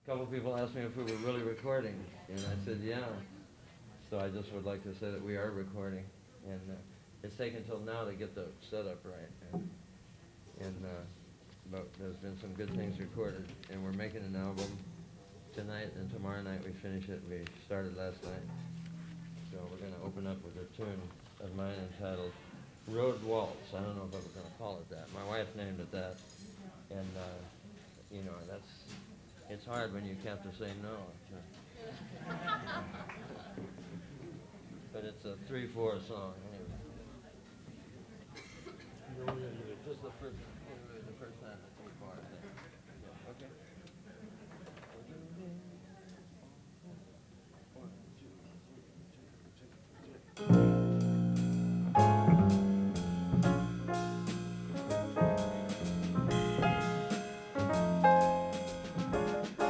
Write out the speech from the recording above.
A couple people asked me if we were really recording, and I said, yeah. So I just would like to say that we are recording, and it's taken till now to get the setup right, but there's been some good things recorded, and we're making an album tonight, and tomorrow night we finish it. We started last night, so we're going to open up with a tune of mine entitled Road Waltz. I don't know if I was going to call it that. My wife named it that, and it's hard when you have to say no. But it's a 3/4 song anyway. Just the first time the 3/4 thing.